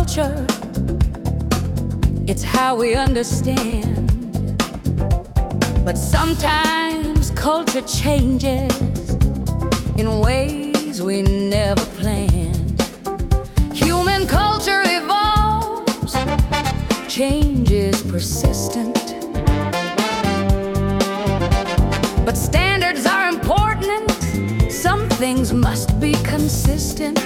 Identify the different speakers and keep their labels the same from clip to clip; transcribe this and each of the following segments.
Speaker 1: culture, it's how we understand. But sometimes culture changes in ways we never planned. Human culture evolves, change is persistent. But standards are important, some things must be consistent.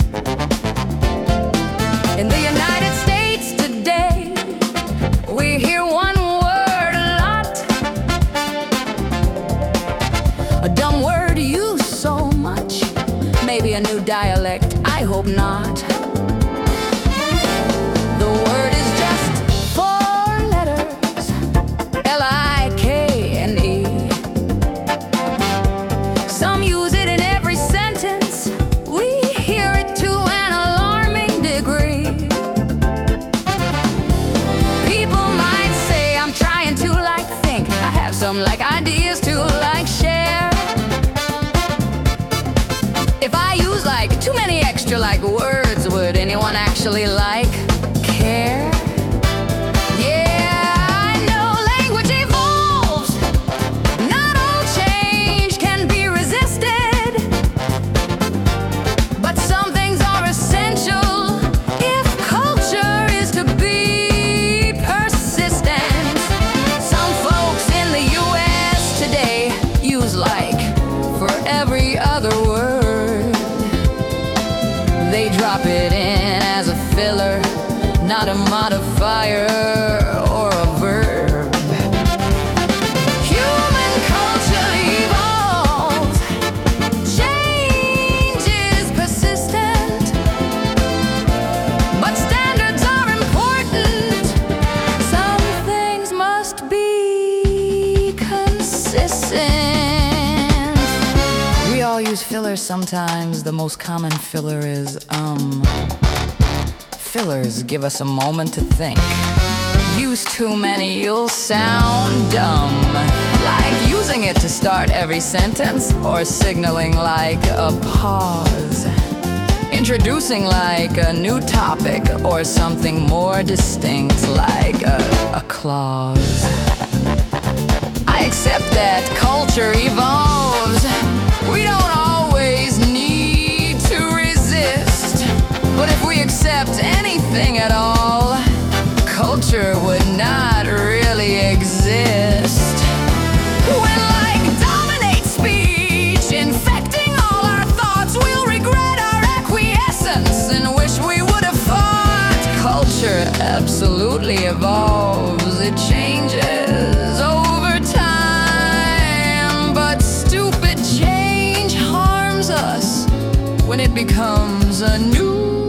Speaker 1: In the United States today, we hear one word a lot, a dumb word used so much. Maybe a new dialect, I hope not. The word is just 4 letters, L-I-K-N-E. Some use it in every sentence, we hear it to an alarming degree. People might say I'm trying to like think, I have some like ideas to like share. If I use like too many extra like words, would anyone actually like care? Yeah, I know language evolves, not all change can be resisted, but some things are essential if culture is to be persistent. Some folks in the US today use like for every other word. They drop it in as a filler, not a modifier or a verb. Human culture evolves, change is persistent, but standards are important. Some things must be consistent. We all use fillers sometimes. The most common filler is fillers give us a moment to think. Use too many, you'll sound dumb, like using it to start every sentence, or signaling like a pause, introducing like a new topic, or something more distinct like a clause. I accept that culture evolves. We don't always need to resist, but if we accept anything at all, culture would not really exist. When like dominates speech, infecting all our thoughts, we'll regret our acquiescence and wish we would have fought. Culture absolutely evolves, it changes over time, but stupid change harms us when it becomes a new